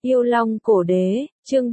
Yêu Long Cổ Đế, chương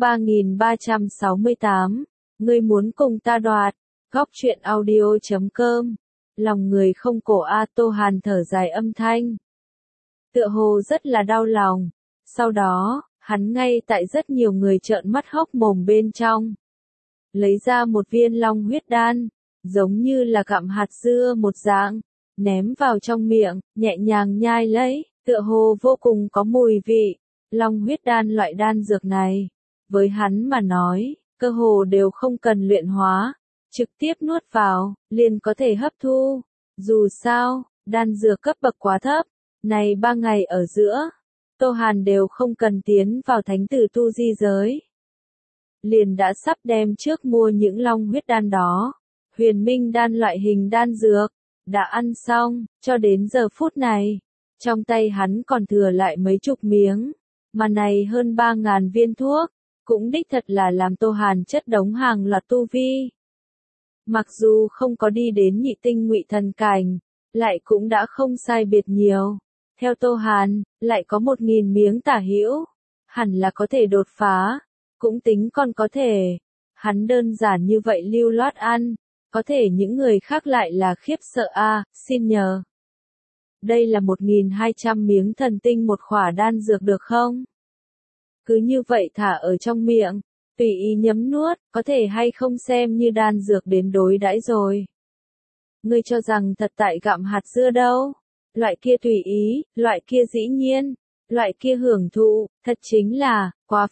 3368. Ngươi muốn cùng ta đoạt. Góc truyện audio.com. Lòng người không cổ a. Tô Hàn thở dài âm thanh. Tựa hồ rất là đau lòng. Sau đó, hắn ngay tại rất nhiều người trợn mắt hốc mồm bên trong. Lấy ra một viên long huyết đan, giống như là gặm hạt dưa một dạng, ném vào trong miệng, nhẹ nhàng nhai lấy, tựa hồ vô cùng có mùi vị. Long huyết đan loại đan dược này, với hắn mà nói, cơ hồ đều không cần luyện hóa, trực tiếp nuốt vào, liền có thể hấp thu. Dù sao, đan dược cấp bậc quá thấp, này 3 ngày ở giữa, Tô Hàn đều không cần tiến vào thánh tử tu di giới. Liền đã sắp đem trước mua những long huyết đan đó, huyền minh đan loại hình đan dược, đã ăn xong, cho đến giờ phút này, trong tay hắn còn thừa lại mấy chục miếng, mà này hơn 3.000 viên thuốc, cũng đích thật là làm Tô Hàn chất đống hàng loạt tu vi. Mặc dù không có đi đến nhị tinh ngụy thần cảnh, lại cũng đã không sai biệt nhiều. Theo Tô Hàn, lại có 1.000 miếng tả hữu, hẳn là có thể đột phá, cũng tính còn có thể. Hắn đơn giản như vậy lưu loát ăn, có thể những người khác lại là khiếp sợ a. Xin nhờ. Đây là 1.200 miếng thần tinh một khỏa đan dược được không? Cứ như vậy thả ở trong miệng, tùy ý nhấm nuốt, có thể hay không xem như đan dược đến đối đãi rồi. Ngươi cho rằng thật tại gặm hạt dưa đâu? Loại kia tùy ý, loại kia dĩ nhiên, loại kia hưởng thụ, thật chính là, quá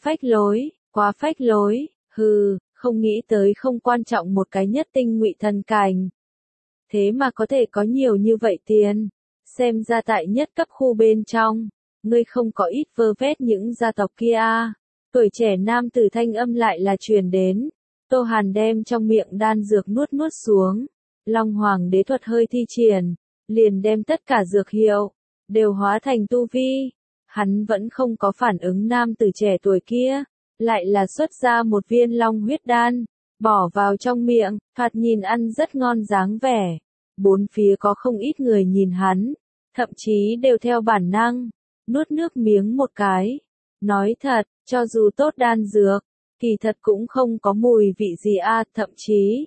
phách lối, hừ, không nghĩ tới không quan trọng một cái nhất tinh ngụy thần cảnh. Thế mà có thể có nhiều như vậy tiền, xem ra tại nhất cấp khu bên trong, ngươi không có ít vơ vét những gia tộc kia a. Tuổi trẻ nam tử thanh âm lại là truyền đến. Tô Hàn đem trong miệng đan dược nuốt xuống. Long Hoàng đế thuật hơi thi triển, liền đem tất cả dược hiệu đều hóa thành tu vi. Hắn vẫn không có phản ứng nam tử trẻ tuổi kia, lại là xuất ra một viên long huyết đan, bỏ vào trong miệng, thoạt nhìn ăn rất ngon dáng vẻ. Bốn phía có không ít người nhìn hắn, thậm chí đều theo bản năng nuốt nước miếng một cái. Nói thật, cho dù tốt đan dược, kỳ thật cũng không có mùi vị gì a, thậm chí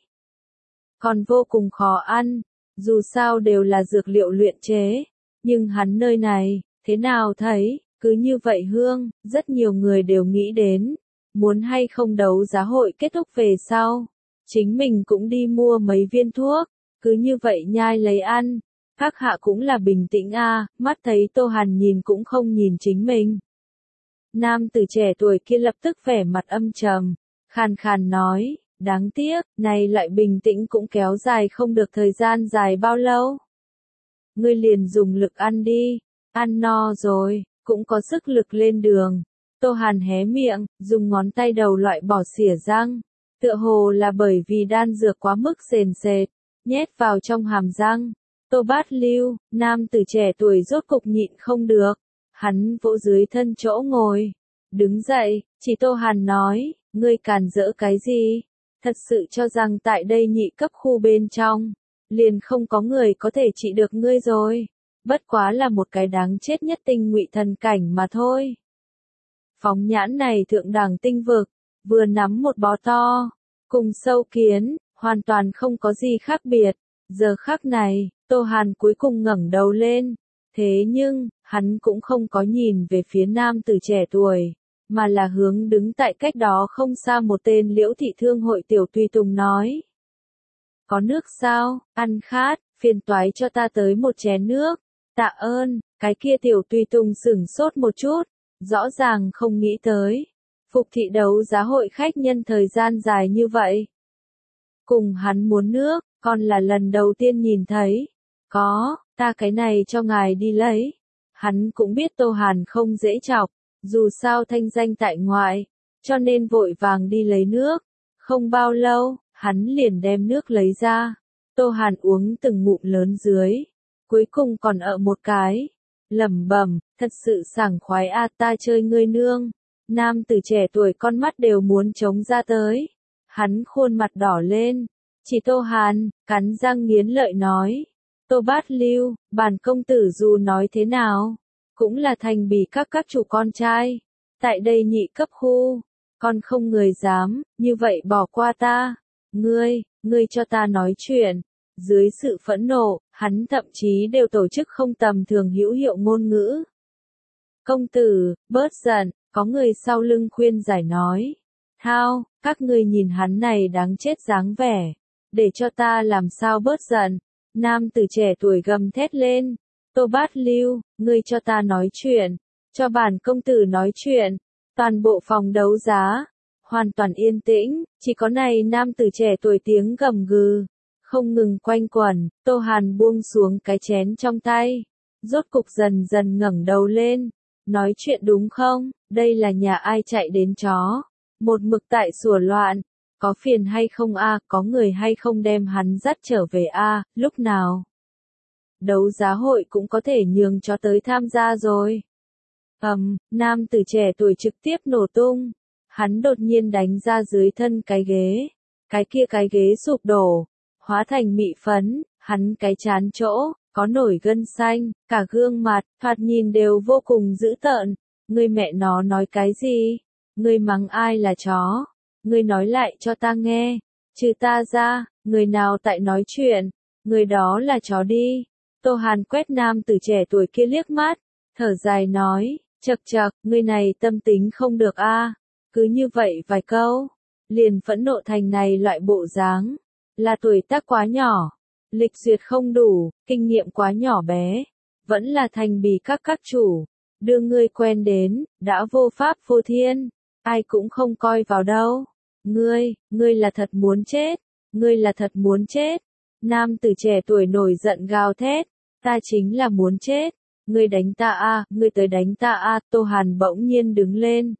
còn vô cùng khó ăn, dù sao đều là dược liệu luyện chế, nhưng hắn nơi này, thế nào thấy, cứ như vậy hương, rất nhiều người đều nghĩ đến, muốn hay không đấu giá hội kết thúc về sau, chính mình cũng đi mua mấy viên thuốc, cứ như vậy nhai lấy ăn. Các hạ cũng là bình tĩnh a, mắt thấy Tô Hàn nhìn cũng không nhìn chính mình. Nam tử trẻ tuổi kia lập tức vẻ mặt âm trầm, khàn khàn nói, đáng tiếc, này loại bình tĩnh cũng kéo dài không được thời gian dài bao lâu. Ngươi liền dùng lực ăn đi, ăn no rồi, cũng có sức lực lên đường. Tô Hàn hé miệng, dùng ngón tay đầu loại bỏ xỉa răng, tựa hồ là bởi vì đan dược quá mức sền sệt, nhét vào trong hàm răng. Tô Bát Lưu, nam tử trẻ tuổi rốt cục nhịn không được, hắn vỗ dưới thân chỗ ngồi, đứng dậy, chỉ Tô Hàn nói, ngươi càn rỡ cái gì? Thật sự cho rằng tại đây nhị cấp khu bên trong, liền không có người có thể trị được ngươi rồi, bất quá là một cái đáng chết nhất tinh ngụy thần cảnh mà thôi. Phóng nhãn này thượng đẳng tinh vực, vừa nắm một bó to, cùng sâu kiến, hoàn toàn không có gì khác biệt. Giờ khắc này, Tô Hàn cuối cùng ngẩng đầu lên, thế nhưng, hắn cũng không có nhìn về phía nam tử trẻ tuổi, mà là hướng đứng tại cách đó không xa một tên Liễu thị thương hội tiểu tùy tùng nói. Có nước sao, ăn khát, phiền toái cho ta tới một chén nước, tạ ơn. Cái kia tiểu tùy tùng sửng sốt một chút, rõ ràng không nghĩ tới. Phục thị đấu giá hội khách nhân thời gian dài như vậy. Cùng hắn muốn nước, còn là lần đầu tiên nhìn thấy. Có, ta cái này cho ngài đi lấy. Hắn cũng biết Tô Hàn không dễ chọc, dù sao thanh danh tại ngoại, cho nên vội vàng đi lấy nước. Không bao lâu, hắn liền đem nước lấy ra. Tô Hàn uống từng ngụm lớn dưới, cuối cùng còn ở một cái. Lẩm bẩm, thật sự sảng khoái a, ta chơi ngươi nương. Nam tử trẻ tuổi con mắt đều muốn trống ra tới. Hắn khuôn mặt đỏ lên, chỉ Tô Hàn, cắn răng nghiến lợi nói. Tô Bát Lưu, bản công tử dù nói thế nào, cũng là thành bỉ các chủ con trai. tại đây nhị cấp khu, còn không người dám, như vậy bỏ qua ta. Ngươi cho ta nói chuyện. Dưới sự phẫn nộ, hắn thậm chí đều tổ chức không tầm thường hữu hiệu ngôn ngữ. Công tử, bớt giận, có người sau lưng khuyên giải nói. Thao, các ngươi nhìn hắn này đáng chết dáng vẻ. Để cho ta làm sao bớt giận. Nam tử trẻ tuổi gầm thét lên. Tô Bát Lưu, ngươi cho ta nói chuyện. Cho bản công tử nói chuyện. Toàn bộ phòng đấu giá. Hoàn toàn yên tĩnh, chỉ có này nam tử trẻ tuổi tiếng gầm gừ. Không ngừng quanh quẩn, Tô Hàn buông xuống cái chén trong tay. Rốt cục dần dần ngẩng đầu lên. Nói chuyện đúng không? Đây là nhà ai chạy đến chó? Một mực tại sủa loạn. Có phiền hay không a? Có người hay không đem hắn dắt trở về a? Lúc nào? Đấu giá hội cũng có thể nhường cho tới tham gia rồi. Nam tử trẻ tuổi trực tiếp nổ tung. Hắn đột nhiên đánh ra dưới thân cái ghế. Cái ghế sụp đổ. Hóa thành mị phấn, hắn cái trán chỗ, có nổi gân xanh, cả gương mặt, thoạt nhìn đều vô cùng dữ tợn. Ngươi mẹ nó nói cái gì? Ngươi mắng ai là chó? Ngươi nói lại cho ta nghe. Trừ ta ra, người nào tại nói chuyện? Người đó là chó đi. Tô Hàn quét nam tử trẻ tuổi kia liếc mắt, thở dài nói, chậc chậc, ngươi này tâm tính không được a. Cứ như vậy vài câu, liền phẫn nộ thành này loại bộ dáng. Là tuổi tác quá nhỏ, lịch duyệt không đủ, kinh nghiệm quá nhỏ bé, vẫn là thành bì các chủ, đưa ngươi quen đến, đã vô pháp vô thiên, ai cũng không coi vào đâu. Ngươi là thật muốn chết, ngươi là thật muốn chết. Nam tử trẻ tuổi nổi giận gào thét, ta chính là muốn chết, ngươi đánh ta a, ngươi tới đánh ta a. Tô Hàn bỗng nhiên đứng lên,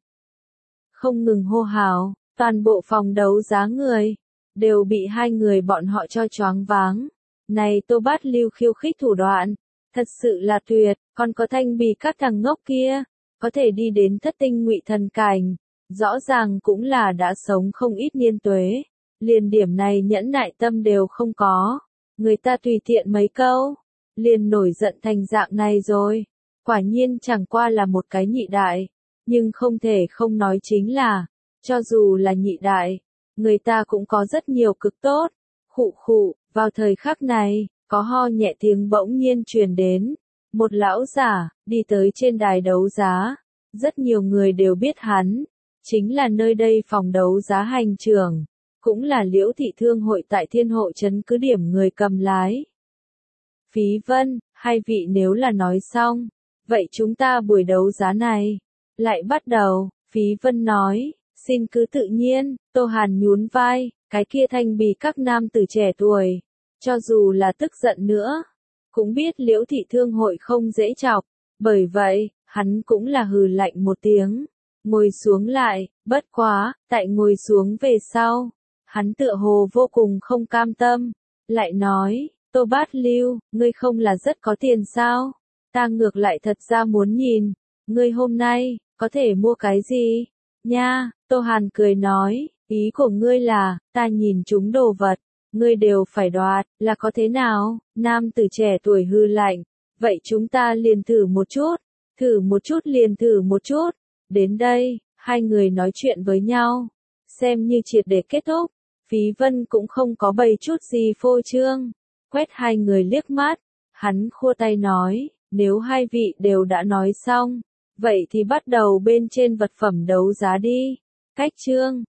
không ngừng hô hào, toàn bộ phòng đấu giá người đều bị hai người bọn họ cho choáng váng. Này Tô Bát Lưu khiêu khích thủ đoạn, thật sự là tuyệt, còn có thanh bì các thằng ngốc kia, có thể đi đến thất tinh ngụy thần cảnh, rõ ràng cũng là đã sống không ít niên tuế, liền điểm này nhẫn nại tâm đều không có, người ta tùy tiện mấy câu, liền nổi giận thành dạng này rồi, quả nhiên chẳng qua là một cái nhị đại, nhưng không thể không nói chính là, cho dù là nhị đại, người ta cũng có rất nhiều cực tốt. Khụ, vào thời khắc này, có ho nhẹ tiếng bỗng nhiên truyền đến. Một lão giả, đi tới trên đài đấu giá. Rất nhiều người đều biết hắn. Chính là nơi đây phòng đấu giá hành trưởng. Cũng là Liễu Thị Thương hội tại Thiên Hộ Trấn cứ điểm người cầm lái. Phí Vân, hai vị nếu là nói xong. Vậy chúng ta buổi đấu giá này. Lại bắt đầu, Phí Vân nói. Xin cứ tự nhiên, Tô Hàn nhún vai, cái kia thanh bì các nam tử trẻ tuổi. Cho dù là tức giận nữa, cũng biết Liễu Thị Thương hội không dễ chọc. Bởi vậy, hắn cũng là hừ lạnh một tiếng. Ngồi xuống lại, bất quá, tại ngồi xuống về sau. Hắn tựa hồ vô cùng không cam tâm. Lại nói, Tô Bát Lưu, ngươi không là rất có tiền sao? Ta ngược lại thật ra muốn nhìn, ngươi hôm nay, có thể mua cái gì? Nha, Tô Hàn cười nói, ý của ngươi là, ta nhìn chúng đồ vật, ngươi đều phải đoạt, là có thế nào? Nam tử trẻ tuổi hư lạnh, vậy chúng ta liền thử một chút liền thử một chút. Đến đây, hai người nói chuyện với nhau, xem như triệt để kết thúc. Phí Vân cũng không có bày chút gì phô trương, quét hai người liếc mắt, hắn khua tay nói, nếu hai vị đều đã nói xong, vậy thì bắt đầu bên trên vật phẩm đấu giá đi. Cách chương